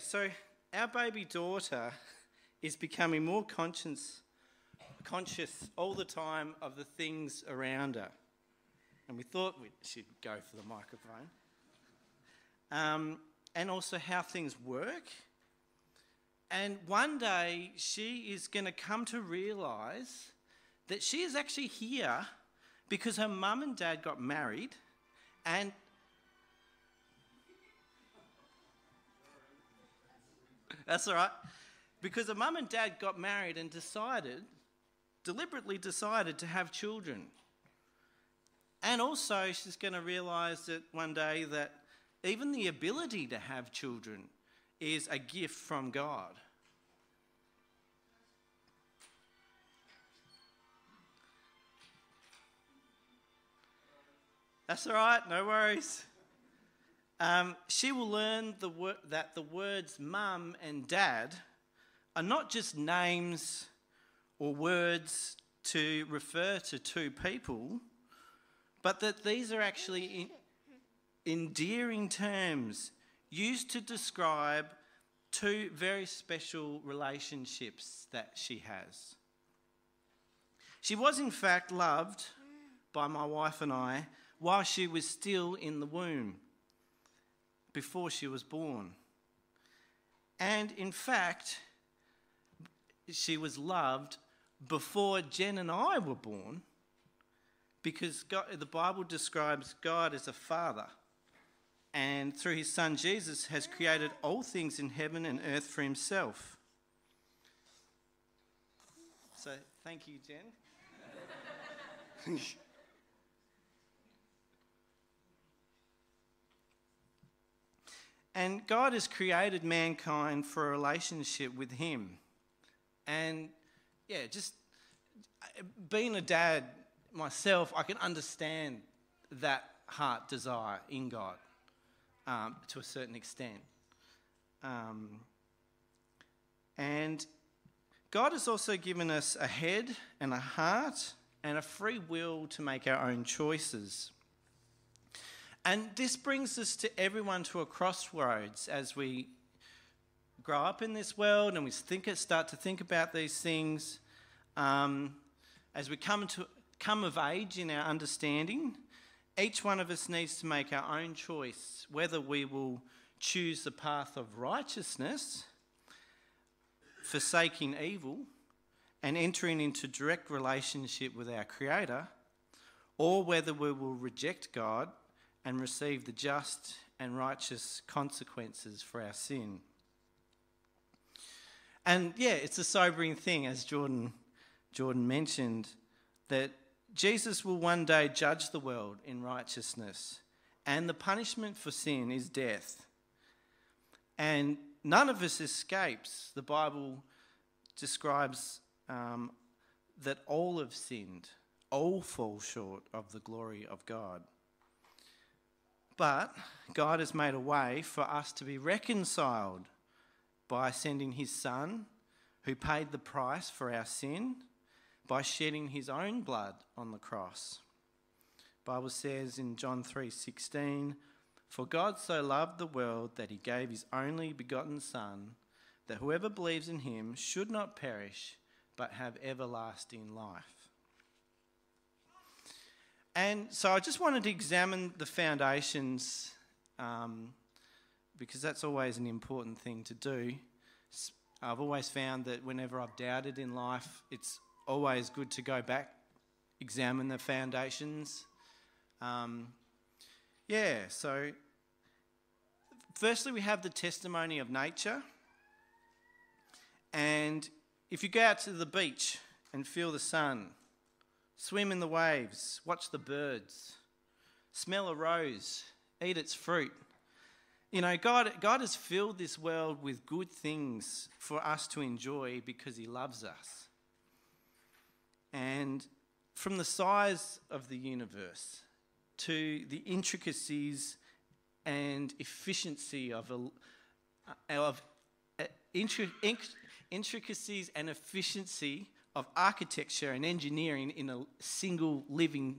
so our baby daughter is becoming more conscious all the time of the things around her. And we thought we should go for the microphone. And also how things work. And one day she is going to come to realise that she is actually here because her mum and dad got married and that's all right. Because her mum and dad got married and deliberately decided to have children. And also she's going to realise that one day that even the ability to have children is a gift from God. That's all right, no worries. She will learn that the words mum and dad are not just names or words to refer to two people, but that these are actually endearing terms used to describe two very special relationships that she has. She was in fact loved by my wife and I while she was still in the womb, before she was born. And in fact, she was loved before Jen and I were born, because the Bible describes God as a father, and through his son Jesus has created all things in heaven and earth for himself. So thank you, Jen. And God has created mankind for a relationship with him. And just being a dad myself, I can understand that heart desire in God to a certain extent. And God has also given us a head and a heart and a free will to make our own choices. And this brings us to everyone to a crossroads as we grow up in this world and we start to think about these things. As we come of age in our understanding, each one of us needs to make our own choice whether we will choose the path of righteousness, forsaking evil, and entering into direct relationship with our Creator, or whether we will reject God and receive the just and righteous consequences for our sin. And it's a sobering thing, as Jordan mentioned, that Jesus will one day judge the world in righteousness, and the punishment for sin is death. And none of us escapes. The Bible describes that all have sinned, all fall short of the glory of God. But God has made a way for us to be reconciled by sending his Son, who paid the price for our sin, by shedding his own blood on the cross. The Bible says in John 3:16, "For God so loved the world that he gave his only begotten Son, that whoever believes in him should not perish, but have everlasting life." And so I just wanted to examine the foundations, because that's always an important thing to do. I've always found that whenever I've doubted in life, it's always good to go back, examine the foundations. So firstly we have the testimony of nature. And if you go out to the beach and feel the sun, swim in the waves, watch the birds, smell a rose, eat its fruit. God has filled this world with good things for us to enjoy because he loves us. And from the size of the universe to the intricacies and efficiency of architecture and engineering in a single living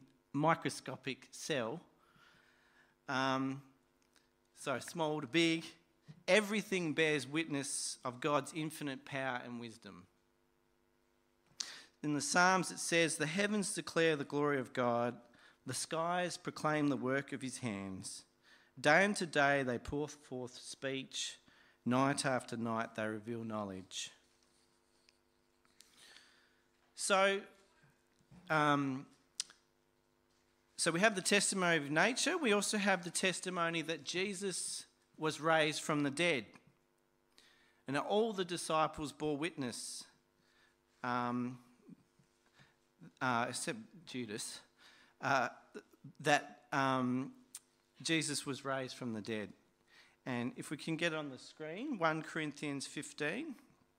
microscopic cell, so small to big, everything bears witness of God's infinite power and wisdom. In the Psalms it says, "The heavens declare the glory of God, the skies proclaim the work of his hands. Day unto day they pour forth speech, night after night they reveal knowledge." So we have the testimony of nature. We also have the testimony that Jesus was raised from the dead. And that all the disciples bore witness, except Judas, that Jesus was raised from the dead. And if we can get it on the screen, 1 Corinthians 15.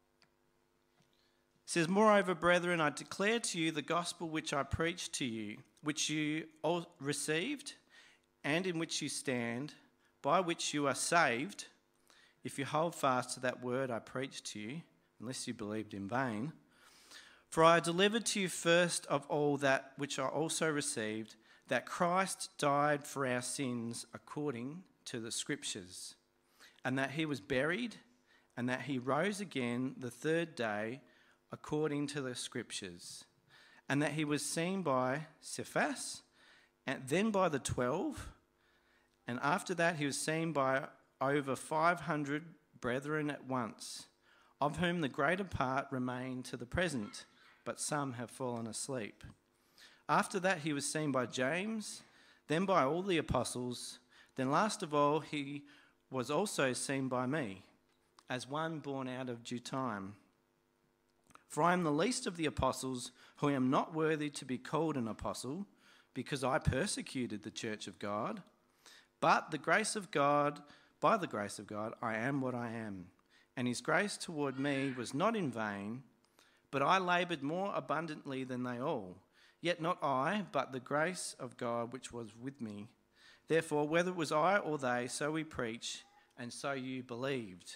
It says, "Moreover, brethren, I declare to you the gospel which I preached to you, which you all received, and in which you stand, by which you are saved, if you hold fast to that word I preached to you, unless you believed in vain. For I delivered to you first of all that which I also received, that Christ died for our sins according to the Scriptures, and that he was buried, and that he rose again the third day according to the Scriptures, and that he was seen by Cephas, and then by the 12, and after that he was seen by over 500 brethren at once, of whom the greater part remain to the present, but some have fallen asleep. After that he was seen by James, then by all the apostles, then last of all he was also seen by me, as one born out of due time. For I am the least of the apostles, who am not worthy to be called an apostle, because I persecuted the church of God. But by the grace of God, I am what I am. And his grace toward me was not in vain, but I laboured more abundantly than they all. Yet not I, but the grace of God which was with me. Therefore, whether it was I or they, so we preach, and so you believed."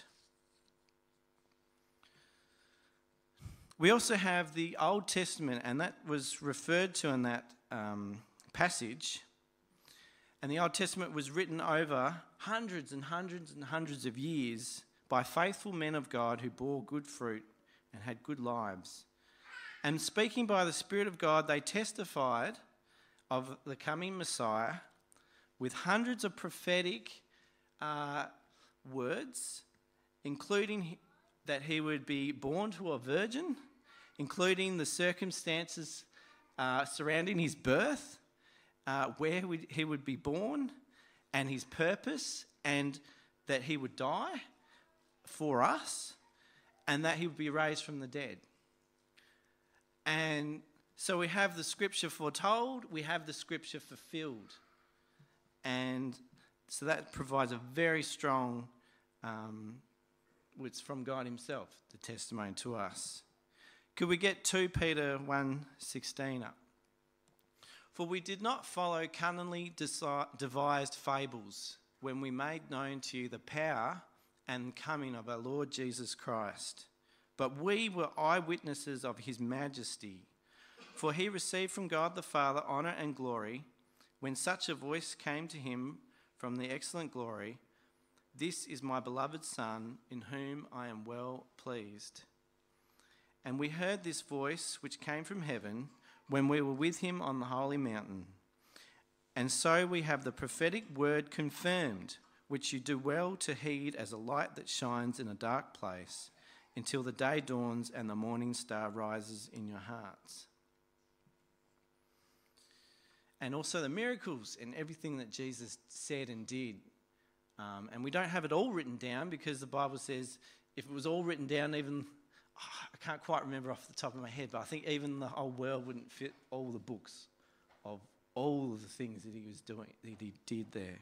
We also have the Old Testament, and that was referred to in that passage. And the Old Testament was written over hundreds and hundreds and hundreds of years by faithful men of God who bore good fruit and had good lives. And speaking by the Spirit of God, they testified of the coming Messiah with hundreds of prophetic words, including that he would be born to a virgin, including the circumstances surrounding his birth, where he would be born, and his purpose, and that he would die for us, and that he would be raised from the dead. And so we have the scripture foretold, we have the scripture fulfilled. And so that provides a very strong, it's from God himself, the testimony to us. Could we get 2 Peter 1:16 up? "For we did not follow cunningly devised fables when we made known to you the power and coming of our Lord Jesus Christ. But we were eyewitnesses of his majesty. For he received from God the Father honour and glory when such a voice came to him from the excellent glory, 'This is my beloved Son, in whom I am well pleased.' And we heard this voice which came from heaven when we were with him on the holy mountain. And so we have the prophetic word confirmed, which you do well to heed as a light that shines in a dark place, until the day dawns and the morning star rises in your hearts." And also the miracles and everything that Jesus said and did. And we don't have it all written down, because the Bible says if it was all written down, I can't quite remember off the top of my head, but I think even the whole world wouldn't fit all the books of all of the things that he was doing, that he did there.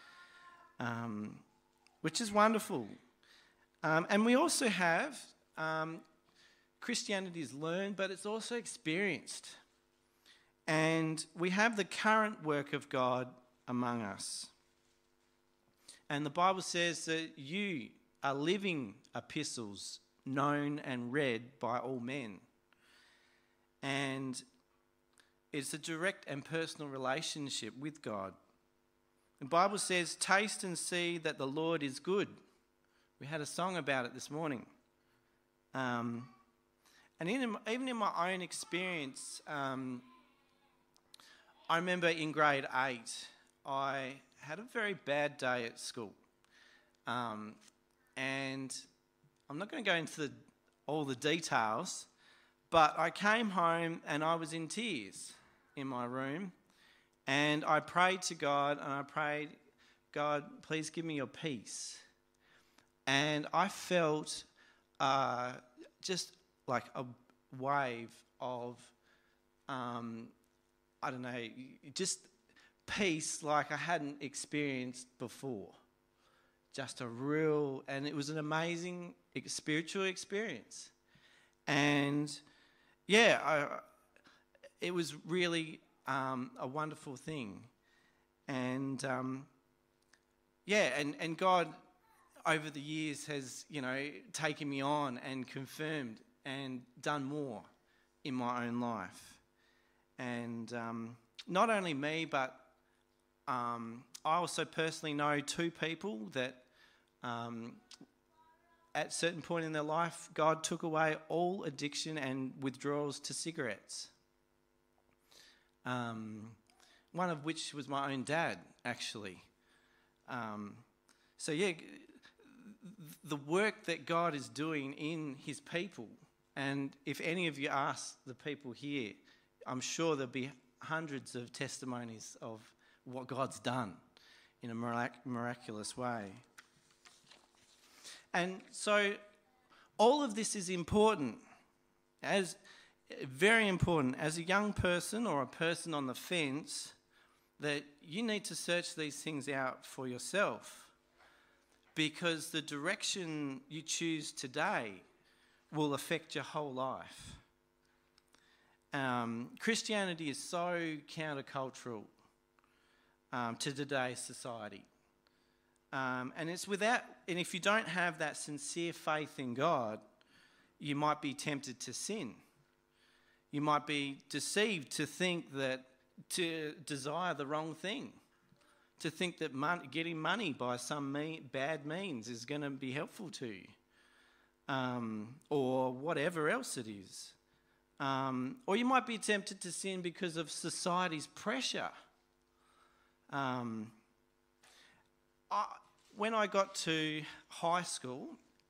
Which is wonderful. And we also have Christianity is learned, but it's also experienced. And we have the current work of God among us. And the Bible says that you are living epistles known and read by all men. And it's a direct and personal relationship with God. The Bible says, "Taste and see that the Lord is good." We had a song about it this morning. And even in my own experience, I remember in grade 8, I had a very bad day at school. And I'm not going to go into all the details, but I came home and I was in tears in my room. And I prayed to God, and I prayed, God, please give me your peace. And I felt just like a wave of, just peace like I hadn't experienced before. Just and it was an amazing spiritual experience. And it was really a wonderful thing. And and God over the years has, taken me on and confirmed and done more in my own life. And not only me, but I also personally know 2 people that at a certain point in their life, God took away all addiction and withdrawals to cigarettes. One of which was my own dad, actually. The work that God is doing in his people, and if any of you ask the people here, I'm sure there'll be hundreds of testimonies of what God's done in a miraculous way. And so all of this is important, very important, as a young person or a person on the fence, that you need to search these things out for yourself, because the direction you choose today will affect your whole life. Christianity is so countercultural to today's society. And if you don't have that sincere faith in God, you might be tempted to sin. You might be deceived to desire the wrong thing, to think that getting money by some bad means is going to be helpful to you, or whatever else it is. Or you might be tempted to sin because of society's pressure. When I got to high school,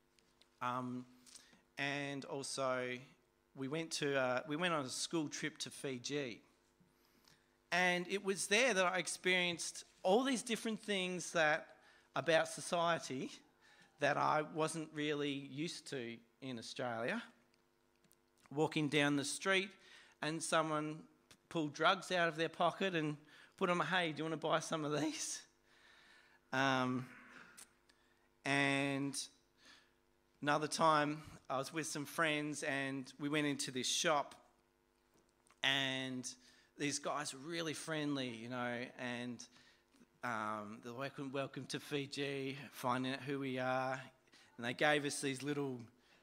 and also we went on a school trip to Fiji, and it was there that I experienced all these different things about society that I wasn't really used to in Australia. Walking down the street, and someone pulled drugs out of their pocket and put them, hey, do you want to buy some of these? And another time, I was with some friends and we went into this shop, and these guys were really friendly, and they're welcome to Fiji, finding out who we are, and they gave us these little,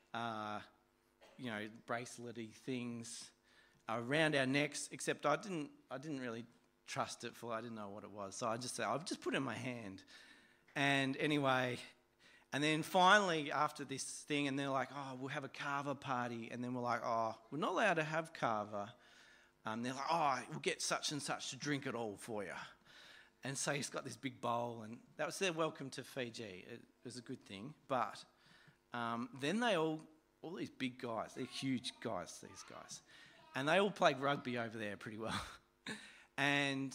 bracelety things around our necks. Except I didn't really trust it I didn't know what it was, so I just said, I'll just put it in my hand. And anyway. And then finally, after this thing, and they're like, oh, we'll have a kava party. And then we're like, oh, we're not allowed to have kava. They're like, oh, we'll get such and such to drink it all for you. And so he's got this big bowl, and that was their welcome to Fiji. It was a good thing. But then all these big guys, they're huge guys, these guys. And they all played rugby over there pretty well. And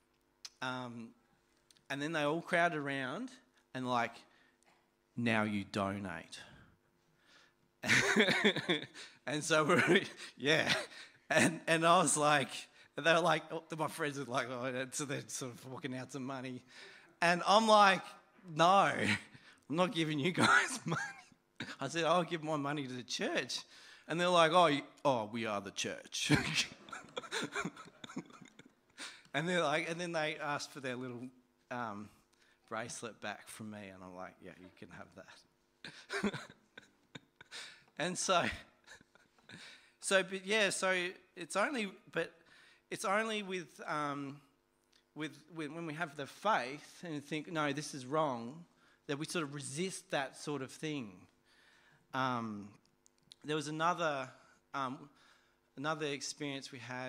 then they all crowded around and like, now you donate. And so and I was like, they were like, my friends were like, oh, so they're sort of walking out some money. And I'm like, no, I'm not giving you guys money. I said, I'll give my money to the church. And they're like, oh, we are the church. And they're like, and then they asked for their little bracelet back from me, and I'm like, yeah, you can have that. And so it's only with when we have the faith and think, no, this is wrong, that we sort of resist that sort of thing. There was another experience we had.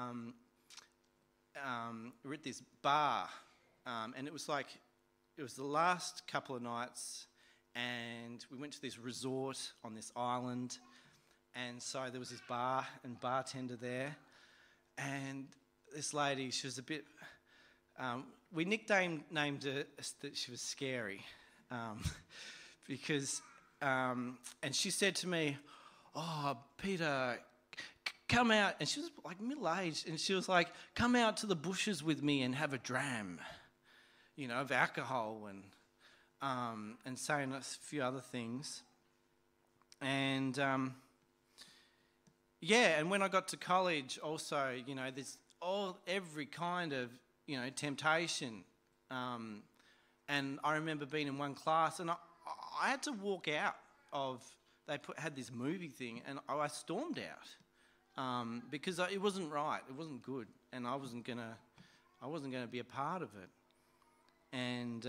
We were at this bar, and it was the last couple of nights, and we went to this resort on this island, and so there was this bar and bartender there, and this lady, she was a bit. We named her that she was scary, because, and she said to me, "Oh, Peter, come out," and she was like middle-aged, and she was like, "Come out to the bushes with me and have a dram, of alcohol," and saying a few other things. And and when I got to college also, there's every kind of, temptation. And I remember being in one class, and I had to walk out of, had this movie thing, and I stormed out. Because it wasn't right, it wasn't good, and I wasn't gonna be a part of it. And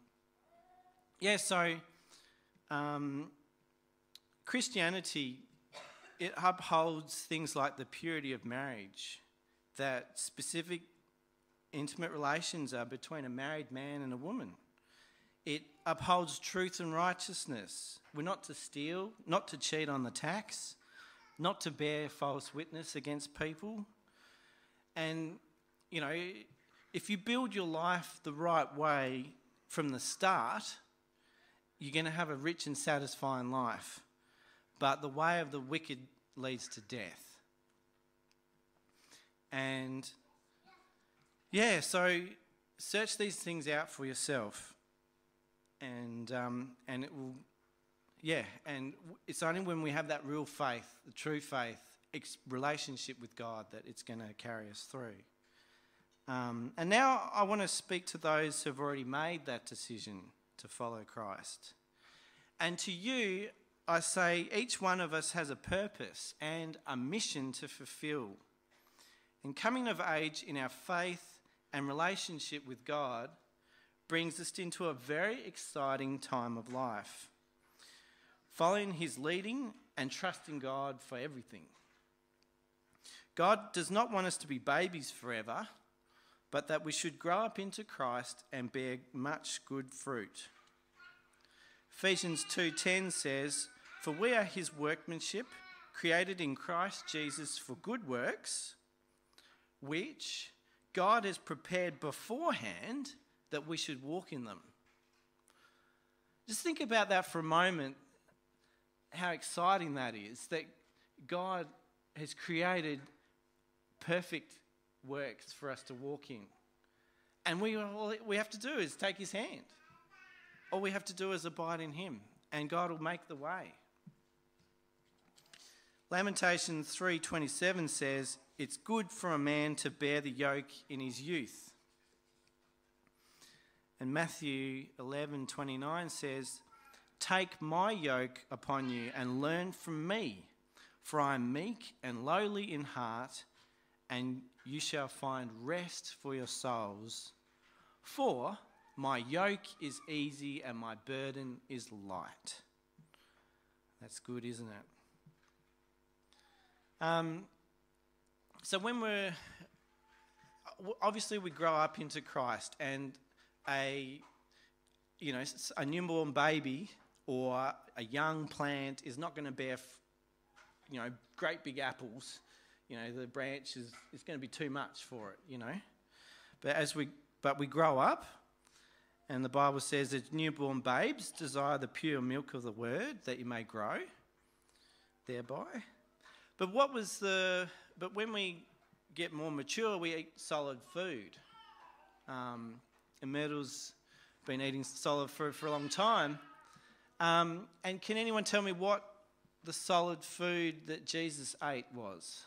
Christianity, it upholds things like the purity of marriage, that specific intimate relations are between a married man and a woman. It upholds truth and righteousness. We're not to steal, not to cheat on the tax, not to bear false witness against people. And, if you build your life the right way from the start, you're going to have a rich and satisfying life. But the way of the wicked leads to death. And, so search these things out for yourself. And it will... and it's only when we have that real faith, the true faith, relationship with God, that it's going to carry us through. And now I want to speak to those who have already made that decision to follow Christ. And to you, I say each one of us has a purpose and a mission to fulfill. And coming of age in our faith and relationship with God brings us into a very exciting time of life, following his leading and trusting God for everything. God does not want us to be babies forever, but that we should grow up into Christ and bear much good fruit. Ephesians 2:10 says, "For we are his workmanship, created in Christ Jesus for good works, which God has prepared beforehand that we should walk in them." Just think about that for a moment, how exciting that is, that God has created perfect works for us to walk in. And all we have to do is take his hand. All we have to do is abide in him, and God will make the way. Lamentations 3:27 says, "It's good for a man to bear the yoke in his youth." And Matthew 11:29 says, "Take my yoke upon you and learn from me, for I am meek and lowly in heart, and you shall find rest for your souls. For my yoke is easy and my burden is light." That's good, isn't it? So when obviously we grow up into Christ, and a newborn baby or a young plant is not going to bear, great big apples. The branch is going to be too much for it, But we grow up, and the Bible says that newborn babes desire the pure milk of the word, that you may grow thereby. But when we get more mature, we eat solid food. And Myrtle's been eating solid food for a long time. And can anyone tell me what the solid food that Jesus ate was?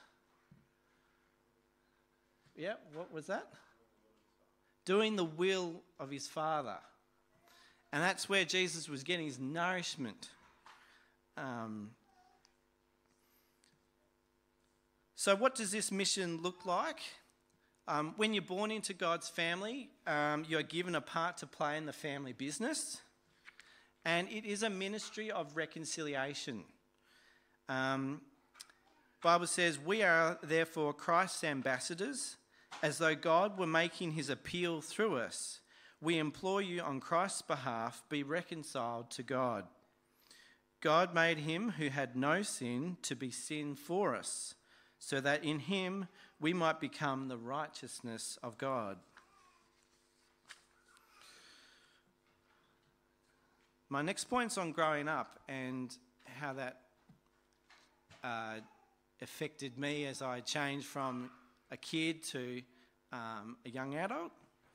Yeah, what was that? Doing the will of his Father. And that's where Jesus was getting his nourishment. So what does this mission look like? When you're born into God's family, you're given a part to play in the family business. And it is a ministry of reconciliation. Bible says, we are therefore Christ's ambassadors, as though God were making his appeal through us. We implore you on Christ's behalf, be reconciled to God. God made him who had no sin to be sin for us, so that in him we might become the righteousness of God. My next point's on growing up and how that affected me as I changed from a kid to a young adult.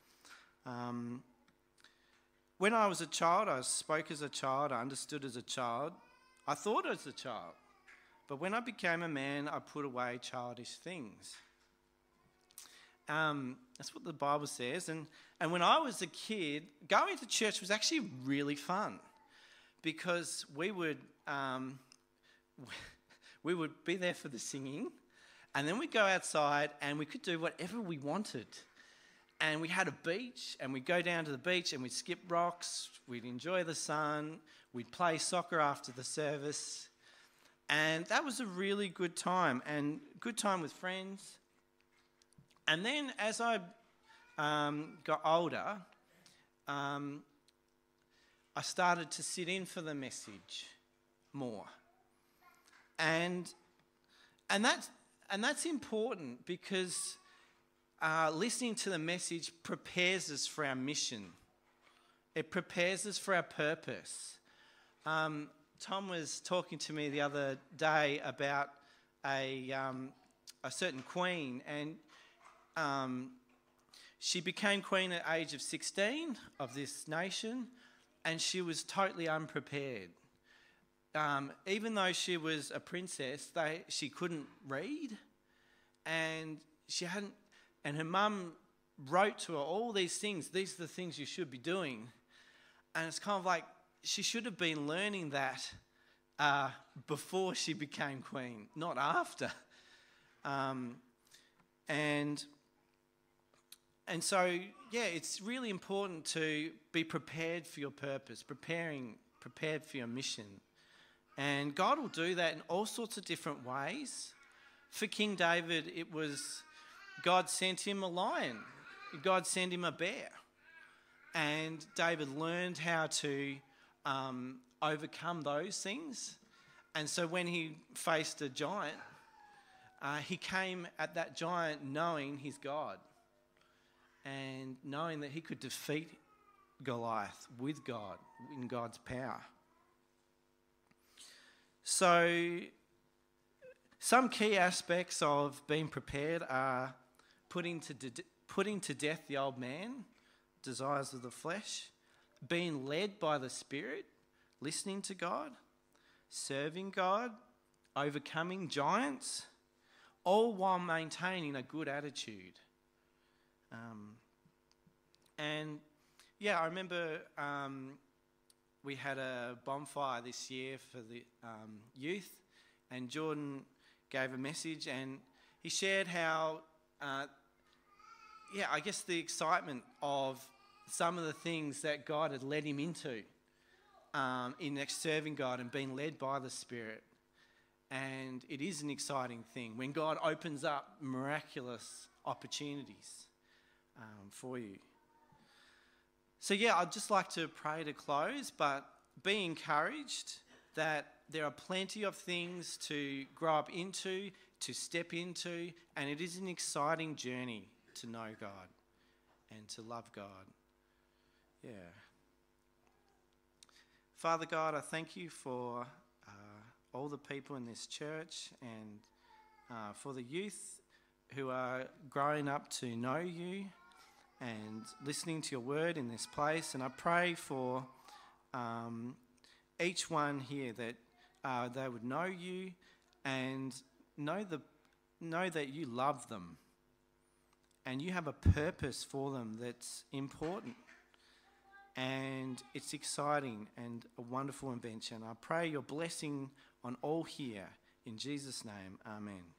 When I was a child, I spoke as a child, I understood as a child, I thought as a child. But when I became a man, I put away childish things. That's what the Bible says. And when I was a kid, going to church was actually really fun because we would be there for the singing, and then we'd go outside and we could do whatever we wanted. And we had a beach, and we'd go down to the beach and we'd skip rocks, we'd enjoy the sun, we'd play soccer after the service. And that was a really good time, and good time with friends. And then as I got older, I started to sit in for the message more. And that's important because listening to the message prepares us for our mission. It prepares us for our purpose. Tom was talking to me the other day about a certain queen, and she became queen at the age of 16 of this nation, and she was totally unprepared. Even though she was a princess, she couldn't read, and her mum wrote to her all these things. These are the things you should be doing, and it's kind of like she should have been learning that before she became queen, not after. And so, yeah, it's really important to be prepared for your purpose, prepared for your mission. And God will do that in all sorts of different ways. For King David, it was God sent him a lion. God sent him a bear. And David learned how to overcome those things. And so when he faced a giant, he came at that giant knowing his God and knowing that he could defeat Goliath with God, in God's power. So some key aspects of being prepared are putting to death the old man, desires of the flesh, being led by the Spirit, listening to God, serving God, overcoming giants, all while maintaining a good attitude. I remember we had a bonfire this year for the youth, and Jordan gave a message, and he shared how, I guess the excitement of some of the things that God had led him into in serving God and being led by the Spirit. And it is an exciting thing when God opens up miraculous opportunities for you. So I'd just like to pray to close, but be encouraged that there are plenty of things to grow up into, to step into, and it is an exciting journey to know God and to love God. Yeah. Father God, I thank you for all the people in this church and for the youth who are growing up to know you and listening to your word in this place. And I pray for each one here that they would know you and know that you love them and you have a purpose for them that's important. And it's exciting and a wonderful invention. I pray your blessing on all here. In Jesus' name, amen.